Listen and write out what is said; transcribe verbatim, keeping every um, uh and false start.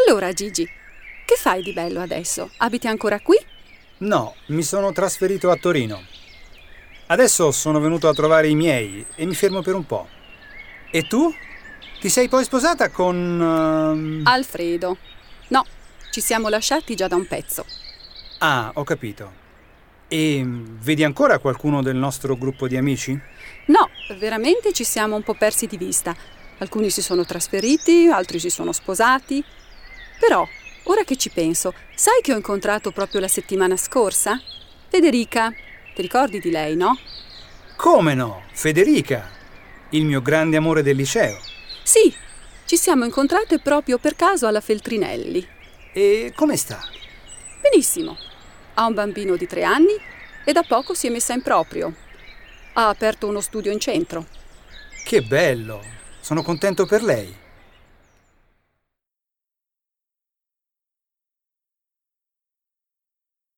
Allora, Gigi, che fai di bello adesso? Abiti ancora qui? No, mi sono trasferito a Torino. Adesso sono venuto a trovare i miei e mi fermo per un po'. E tu? Ti sei poi sposata con... Uh... Alfredo. No, ci siamo lasciati già da un pezzo. Ah, ho capito. E vedi ancora qualcuno del nostro gruppo di amici? No, veramente ci siamo un po' persi di vista. Alcuni si sono trasferiti, altri si sono sposati. Però, ora che ci penso, sai che ho incontrato proprio la settimana scorsa? Federica. Ti ricordi di lei, no? Come no? Federica, il mio grande amore del liceo. Sì, ci siamo incontrate proprio per caso alla Feltrinelli. E come sta? Benissimo. Ha un bambino di tre anni e da poco si è messa in proprio. Ha aperto uno studio in centro. Che bello! Sono contento per lei.